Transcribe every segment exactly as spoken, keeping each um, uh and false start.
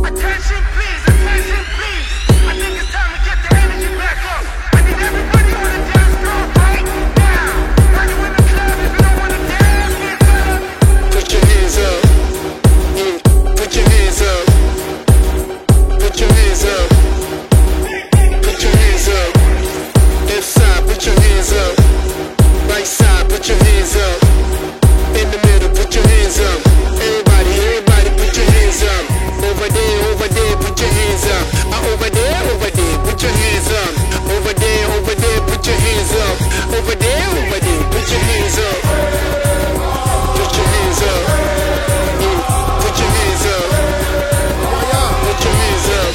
Attention please, attention please. I think it's time to get the energy back up. I need everybody on the dance floor right now. Are you in the club if you don't want to dance? Get up. Put your hands up. Yeah. Put your hands up. Put your hands up. Put your hands up. Left side, put your hands up. Right side, put your hands up. In the middle, put your hands up. Everybody, everybody, put your hands up. Over there, over there, put your hands up. Uh, over there, over there, put your hands up. Over there, over there, put your hands up. Over there, over there, put your hands up. Put your hands up. Yeah. Put your hands up. Put your hands up.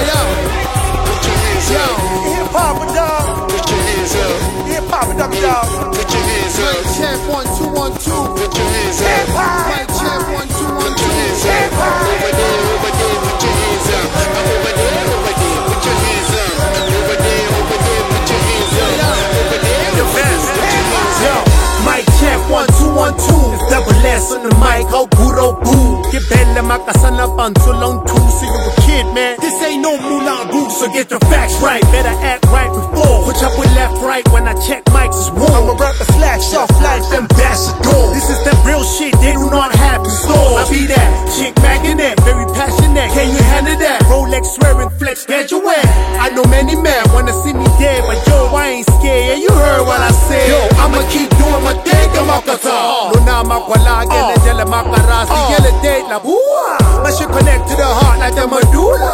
Put your hands up. Hip hop, dog. Put your hands up. Hip hop, dog, dog. Put your hands up. Mic check one two one two. Put your hands Hip up. hop. Mic check one two one Put your two. hands up. Over there, over there, put your hands up. Uh, over there, over there, put your hands up. Over there, over there, put your hands up. Over there, over there, put your hands Yo, up. mic check one two one two. It's double S on the mic, oh good oh boo. Get belle makasana bantu long two. So you a kid, man. This ain't no Moulin Rouge, so get your facts right. Better act right before. Put up with left, right when I check mics is war. I'm a rapper slash soft life ambassador. This is that real shit they do not have in store. I be that chick magnet, very passionate. Can you handle that? Rolex swearing flex, get your way. I know many men wanna see me dead, but yo, I ain't scared. Yeah, you heard what I said. Yo, I'ma keep doing my thing, I'm out the top. Luna makwala, gele jele makarasi, yele date la bua. My shit connect to the heart like the medulla.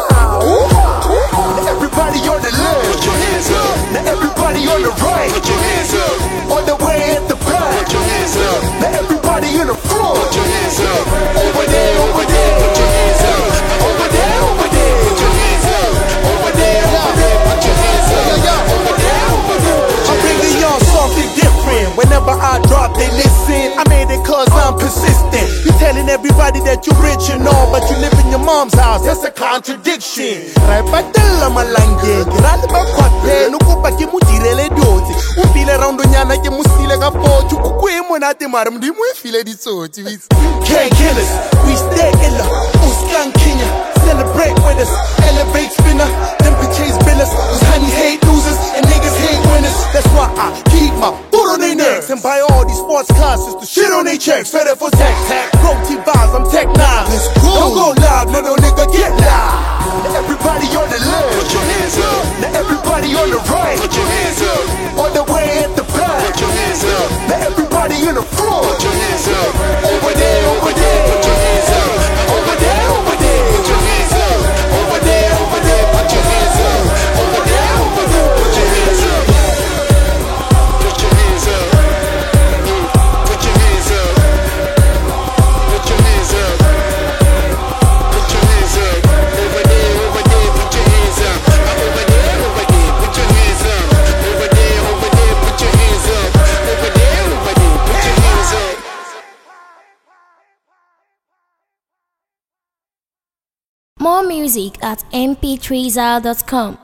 Everybody on the left, Put your hands up. now everybody on the right, Put your hands up. on the way at the back, Put your hands up. now everybody in the front. Put your hands up. Over there, over there, Put your hands up. over there, over there, Put your hands up. over there, over there. Put your hands up. Over there, over there. Put I'm your bringing hands y'all up. something different. Whenever I drop, they listen. I made it cause I'm persistent. You telling everybody that you rich and all, but you live in your mom's house. That's a contradiction. Raipatella malange, girali bakwate, nukupa ki mudirele doti. Upile round nyana ki musile ka pochu. Ukwe monate mara mdimu efile di soti. Can't kill us, we stay illa. Uskan Kenya, celebrate with us. Elevate spinner, them chase billers. Cause honey hate losers and niggas hate winners. That's why I keep my foot on their necks and buy all these sports classes to shit on their checks. Better for tech tech. Protein bars, I'm tech nine. Let's go. Don't go live, little nigga, get live. Now everybody on the left. Put your hands up. Now everybody on the right. Put your hands up. On the way at the back. Put your hands up. Now everybody in the front. Put your hands up. Over there, over there. Put your hands up. Over there, over there. Put your hands up. Over there, over there. Put your hands up. Over there, over there. Put your hands up. Put your hands up. Put your hands up. Put your hands up. Put your hands up. Over there, over there. Put your hands up. Over there, over there. Put your hands up. Over there, over there. Put your hands up. Over there, over there. Put your hands up. More music at m p three zal dot com.